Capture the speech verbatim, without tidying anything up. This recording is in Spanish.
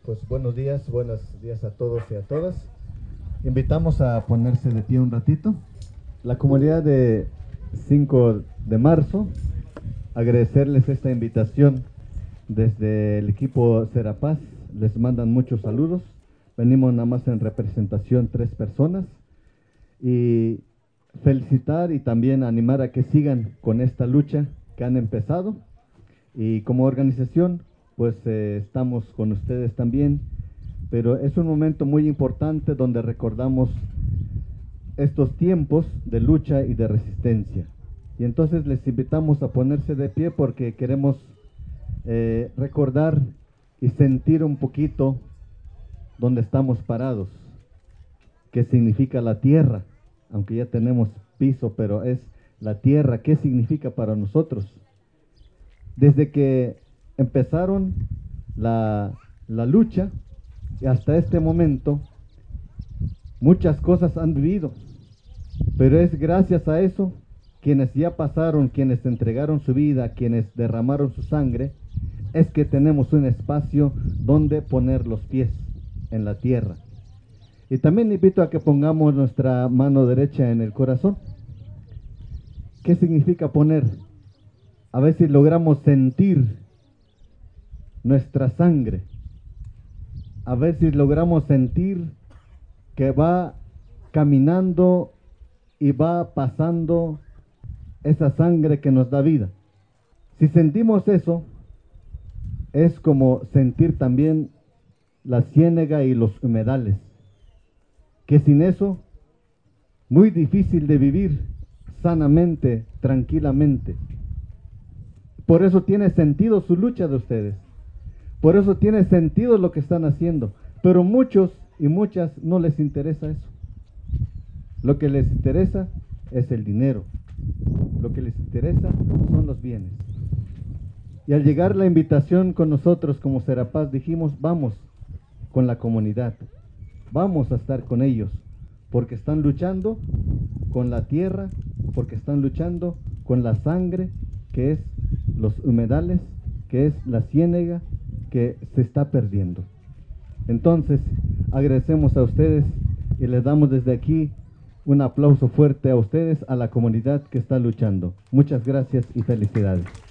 pues buenos días, buenos días a todos y a todas. Invitamos a ponerse de pie un ratito. La comunidad de cinco de marzo, agradecerles esta invitación desde el equipo Serapaz. Les mandan muchos saludos. Venimos nada más en representación tres personas y felicitar y también animar a que sigan con esta lucha que han empezado, y como organización pues eh, estamos con ustedes también, pero es un momento muy importante donde recordamos estos tiempos de lucha y de resistencia, y entonces les invitamos a ponerse de pie porque queremos eh, recordar y sentir un poquito donde estamos parados, qué significa la tierra, aunque ya tenemos piso, pero es la tierra, qué significa para nosotros. Desde que empezaron la, la lucha y hasta este momento, muchas cosas han vivido, pero es gracias a eso, quienes ya pasaron, quienes entregaron su vida, quienes derramaron su sangre, es que tenemos un espacio donde poner los pies en la tierra. Y también invito a que pongamos nuestra mano derecha en el corazón. ¿Qué significa poner? A ver si logramos sentir nuestra sangre. A ver si logramos sentir que va caminando y va pasando esa sangre que nos da vida. Si sentimos eso, es como sentir también la ciénaga y los humedales, que sin eso, muy difícil de vivir sanamente, tranquilamente. Por eso tiene sentido su lucha de ustedes. Por eso tiene sentido lo que están haciendo. Pero muchos y muchas no les interesa eso. Lo que les interesa es el dinero. Lo que les interesa son los bienes. Y al llegar la invitación con nosotros como Serapaz, dijimos, vamos con la comunidad. Vamos a estar con ellos. Porque están luchando con la tierra, porque están luchando con la sangre, que es los humedales, que es la ciénaga que se está perdiendo. Entonces, agradecemos a ustedes y les damos desde aquí un aplauso fuerte a ustedes, a la comunidad que está luchando. Muchas gracias y felicidades.